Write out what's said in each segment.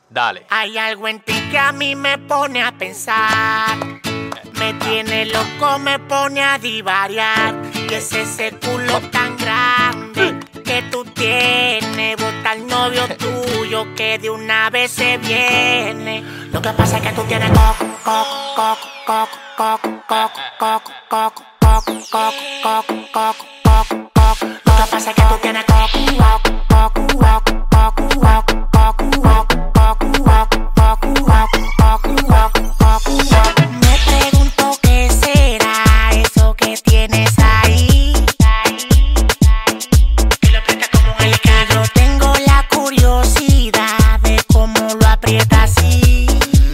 Dale. Hay algo en ti que a mí me pone a pensar. Me tiene loco, me pone a divariar. Y es ese culo tan grande que tú tienes. Bota al novio tuyo que de una vez se viene. Lo que pasa es que tú tienes coco, coco, coco, coco, coco, coco, coco, coco, coco, coco, coco, coco, coco, coco. Lo que pasa es que tú tienes coco, coco, coco, coco, coco, coco, coco, coco. Me pregunto qué será eso que tienes ahí. Que lo aprieta como un alicate. Yo tengo la curiosidad de cómo lo aprieta así.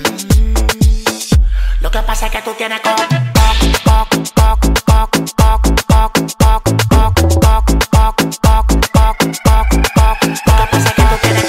Lo que pasa es que tú tienes coco, coco, coco, coco, coco, coco, coco, coco, coco, coco, coco, coco, coco, coco. Lo que pasa es que tú tienes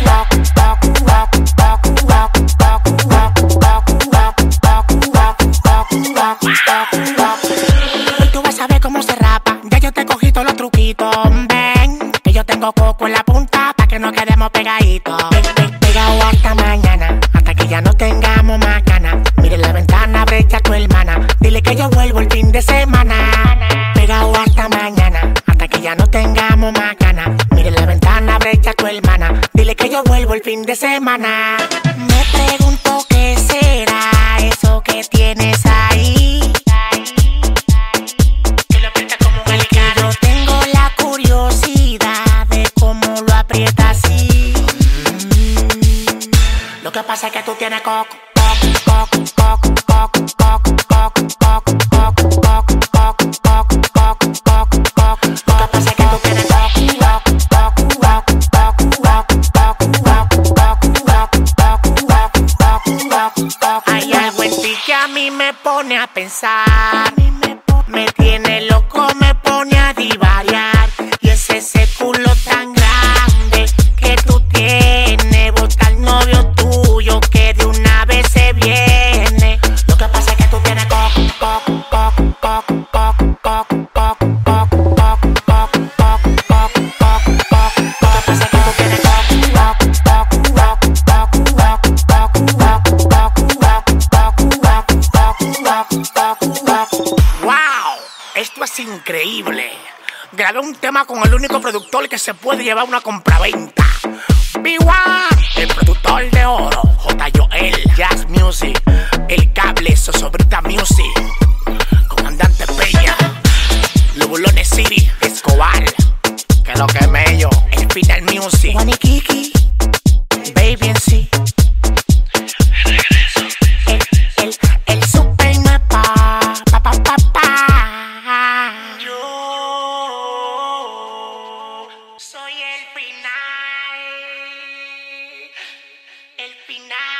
hoy tú vas a ver cómo se rapa. Ya yo te cogí todos los truquitos. Ven, que yo tengo coco en la punta pa' que nos quedemos pegaditos. Pegado hasta mañana, hasta que ya no tengamos más ganas. Mire la ventana, brecha a tu hermana. Dile que yo vuelvo el fin de semana. Pegado hasta mañana, hasta que ya no tengamos más ganas. Mire la ventana, brecha a tu hermana. Dile que yo vuelvo el fin de semana. Me pregunto qué será eso que tienes ahí. Que lo aprieta como un alicate. Yo tengo la curiosidad de cómo lo aprieta así. Lo que pasa es que tú tienes coco, coco, coco, coco, coco, coco, coco, coco, coco, coco, coco, coco, coco, coco. Lo que pasa es que tú tienes coco, coco, coco, coco, coco, coco, coco. Hay algo en ti que a mí me pone a pensar. Me tiene loco, me pone a divariar. Y es ese culo tan grande que tú tienes. Bota al novio tuyo que de una vez se viene. Lo que pasa es que tú tienes coco, coco, coco, coco, coco, coco, coco, coco, coco, coco, coco, coco, coco, coco. Lo que pasa es que tú tienes coco, coco, coco, coco, coco, coco, coco, coco, coco, coco. ¡Wow! Esto es increíble. Grabé un tema con el único productor que se puede llevar una compraventa. B1, el productor de oro. J. Joel, Jazz Music. El Cable, Sosobrita Music. Comandante Peña. Lubulones City, Escobar. Que lo que mello. El Final Music. Juan y Kiki. Baby en sí. El super no es pa. Yo soy el final. El final.